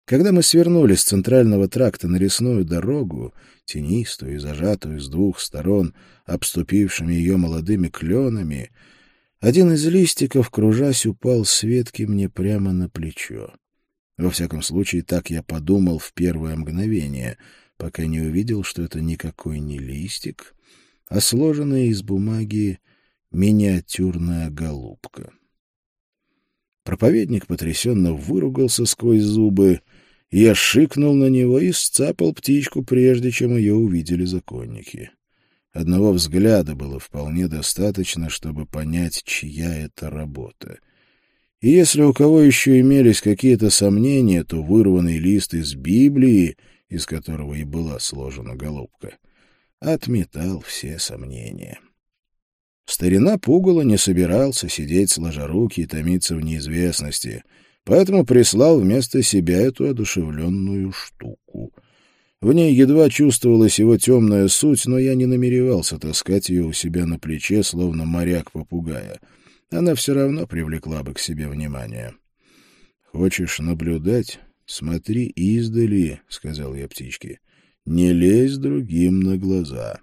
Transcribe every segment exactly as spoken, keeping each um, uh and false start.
Когда мы свернули с центрального тракта на лесную дорогу, тенистую и зажатую с двух сторон обступившими ее молодыми кленами, один из листиков, кружась, упал с ветки мне прямо на плечо. Во всяком случае, так я подумал в первое мгновение, пока не увидел, что это никакой не листик, а сложенная из бумаги миниатюрная голубка. Проповедник потрясенно выругался сквозь зубы. Я шикнул на него и сцапал птичку, прежде чем ее увидели законники. Одного взгляда было вполне достаточно, чтобы понять, чья это работа. И если у кого еще имелись какие-то сомнения, то вырванный лист из Библии, из которого и была сложена голубка, отметал все сомнения. Старина Пугало не собирался сидеть сложа руки и томиться в неизвестности, поэтому прислал вместо себя эту одушевленную штуку. В ней едва чувствовалась его темная суть, но я не намеревался таскать ее у себя на плече, словно моряк попугая. Она все равно привлекла бы к себе внимание. — Хочешь наблюдать? Смотри издали, — сказал я птичке. — Не лезь другим на глаза.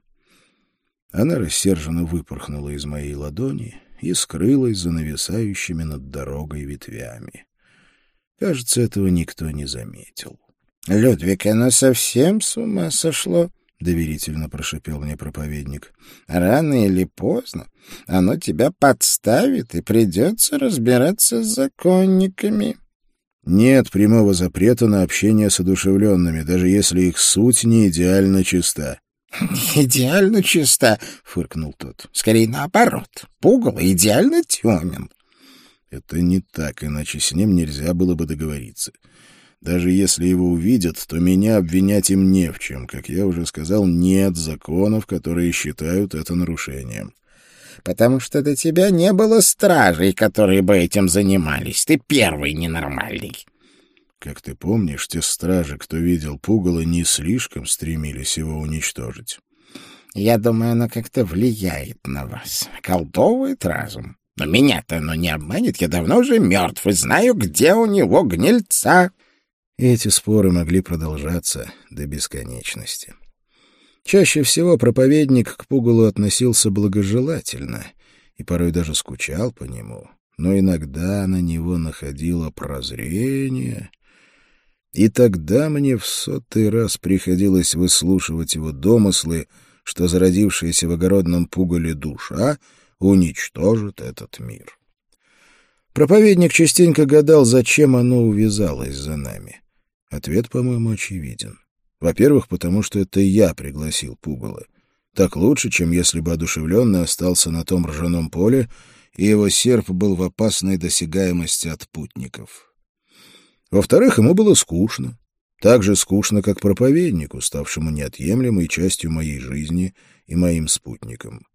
Она рассерженно выпорхнула из моей ладони и скрылась за нависающими над дорогой ветвями. Кажется, этого никто не заметил. — Людвиг, оно совсем с ума сошло, — доверительно прошипел мне проповедник. — Рано или поздно оно тебя подставит, и придется разбираться с законниками. — Нет прямого запрета на общение с одушевленными, даже если их суть не идеально чиста. — Идеально чиста, — фыркнул тот. — Скорее наоборот. Пугало идеально темен. — Это не так, иначе с ним нельзя было бы договориться. Даже если его увидят, то меня обвинять им не в чем. Как я уже сказал, нет законов, которые считают это нарушением. — Потому что до тебя не было стражей, которые бы этим занимались. Ты первый ненормальный. Как ты помнишь, те стражи, кто видел Пугало, не слишком стремились его уничтожить. — Я думаю, оно как-то влияет на вас, колдовывает разум. Но меня-то оно не обманет, я давно уже мертв и знаю, где у него гнильца. Эти споры могли продолжаться до бесконечности. Чаще всего проповедник к Пугалу относился благожелательно и порой даже скучал по нему, но иногда на него находило прозрение, и тогда мне в сотый раз приходилось выслушивать его домыслы, что зародившаяся в огородном Пугале душа уничтожит этот мир. Проповедник частенько гадал, зачем оно увязалось за нами. Ответ, по-моему, очевиден. Во-первых, потому что это я пригласил Пугало. Так лучше, чем если бы одушевленный остался на том ржаном поле, и его серп был в опасной досягаемости от путников. Во-вторых, ему было скучно. Так же скучно, как проповеднику, ставшему неотъемлемой частью моей жизни и моим спутником.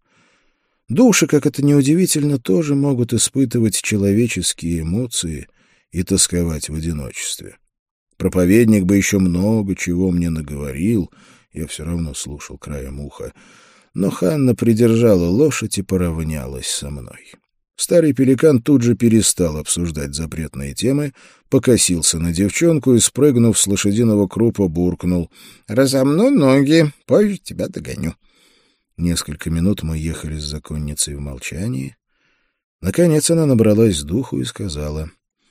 Души, как это ни удивительно, тоже могут испытывать человеческие эмоции и тосковать в одиночестве. Проповедник бы еще много чего мне наговорил, я все равно слушал краем уха, но Ханна придержала лошадь и поравнялась со мной. Старый пеликан тут же перестал обсуждать запретные темы, покосился на девчонку и, спрыгнув с лошадиного крупа, буркнул: «Разомну ноги, позже тебя догоню». Несколько минут мы ехали с законницей в молчании. Наконец она набралась духу и сказала: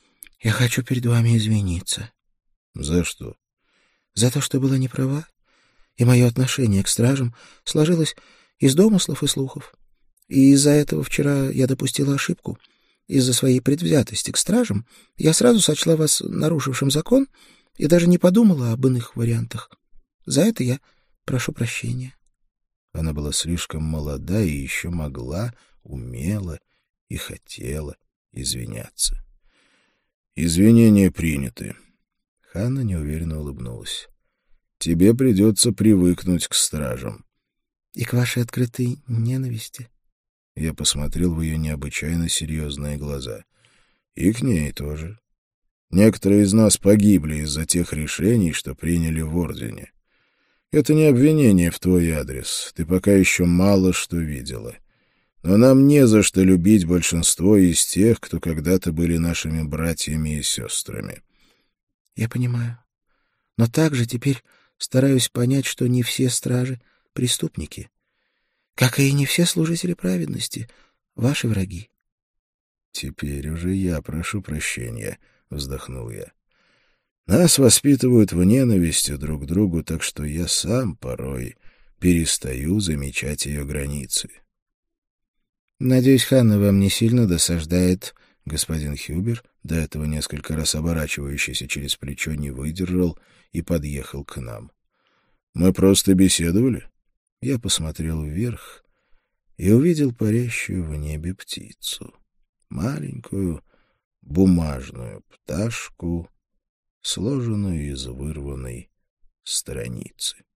«Я хочу перед вами извиниться». «За что?» «За то, что была неправа, и мое отношение к стражам сложилось из домыслов и слухов. И из-за этого вчера я допустила ошибку. Из-за своей предвзятости к стражам я сразу сочла вас нарушившим закон и даже не подумала об иных вариантах. За это я прошу прощения». Она была слишком молода и еще могла, умела и хотела извиняться. «Извинения приняты». Ханна неуверенно улыбнулась. «Тебе придется привыкнуть к стражам». «И к вашей открытой ненависти?» Я посмотрел в ее необычайно серьезные глаза. «И к ней тоже. Некоторые из нас погибли из-за тех решений, что приняли в Ордене. Это не обвинение в твой адрес. Ты пока еще мало что видела. Но нам не за что любить большинство из тех, кто когда-то были нашими братьями и сестрами». «Я понимаю. Но также теперь стараюсь понять, что не все стражи — преступники. Как и не все служители праведности — ваши враги. «Теперь уже я прошу прощения», — вздохнул я. «Нас воспитывают в ненависти друг к другу, так что я сам порой перестаю замечать ее границы». «Надеюсь, Ханна вам не сильно досаждает...» Господин Хюбер, до этого несколько раз оборачивающийся через плечо, не выдержал и подъехал к нам. «Мы просто беседовали?» Я посмотрел вверх и увидел парящую в небе птицу. Маленькую бумажную пташку, сложенную из вырванной страницы.